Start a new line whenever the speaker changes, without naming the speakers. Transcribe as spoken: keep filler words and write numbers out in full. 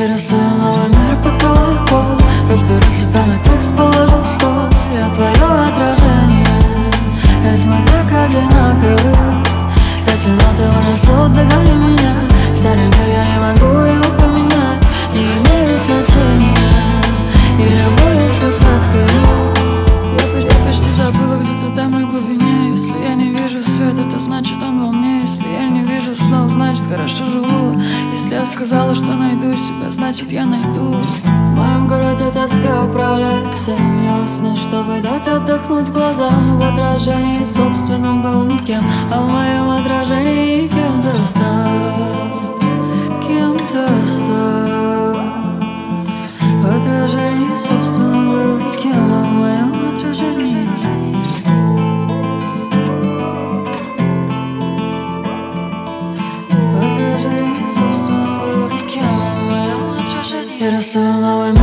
Я рисую новый мир по колокол, разберу себя на текст, положу в стол. Я твое отражение, ведь мы так одинаковы. Эти ноты унесут, догони меня. Старый мир, я не могу его поменять. Не имеет значения, и любой все краткое.
Я почти забыла где-то там на глубине. Если я не вижу света, то значит он во мне. Если я не вижу снов, значит хорошо живу. Если я сказала, что найду себя, значит я найду.
В моем городе тоска управляет всем. Я усну, чтобы дать отдохнуть глазам. В отражении собственном был никем, а в моем отражении кем-то стал, кем-то стал. В отражении собственном был никем, а в моем отражении В отражении собственном был никем, а в моем отражении Я рисую новый мир